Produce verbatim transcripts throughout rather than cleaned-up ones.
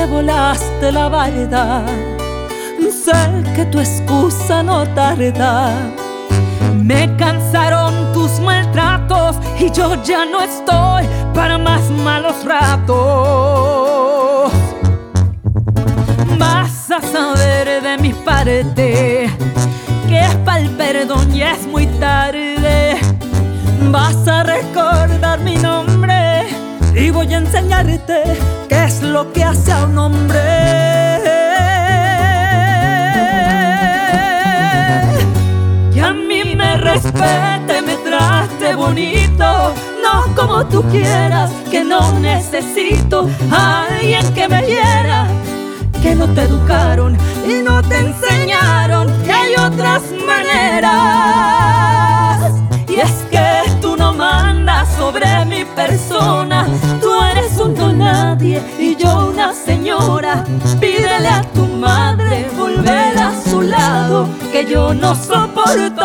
volaste la barda. Sé que tu excusa no tarda. Me cansaron tus maltratos y yo ya no estoy para más malos ratos. Vas a saber de mi parte que es pa'l perdón y es muy tarde. Vas a recordar mi nombre y voy a enseñarte qué es lo que hace a un hombre. Que a mí me respete, me trate bonito, no como tú quieras, que no necesito a alguien que me hiera. Que no te educaron y no te enseñaron que hay otras maneras. Y es que tú no mandas sobre mi persona, tú eres un don nadie y yo una señora. Pídele a tu madre volver a su lado, que yo no soporto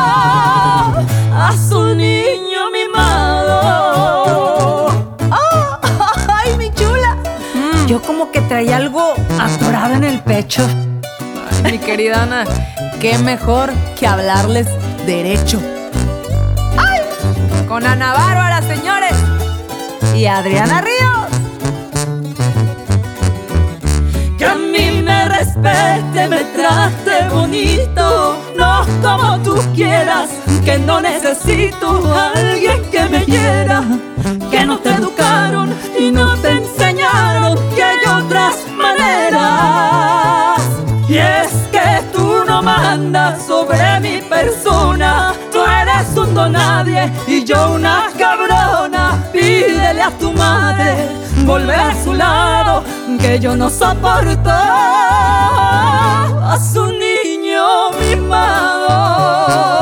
a su niño mimado. ¡Oh! ¡Ay, mi chula! Mm, yo como que traía algo atorado en el pecho. Ay, mi querida Ana, qué mejor que hablarles derecho. ¡Ay! Con Ana Bárbara, señores, y Adriana Ríos. Que a mí me respete, me trate bonito, no como tú quieras, que no necesito a alguien que me hiera. Que no te educaron y no te enseñaron que hay otras maneras. Y es que tú no mandas sobre mi persona, tú eres un don nadie y yo una cabrona. Pídele a tu madre volver a su lado, que yo no soporto a su niño mimado.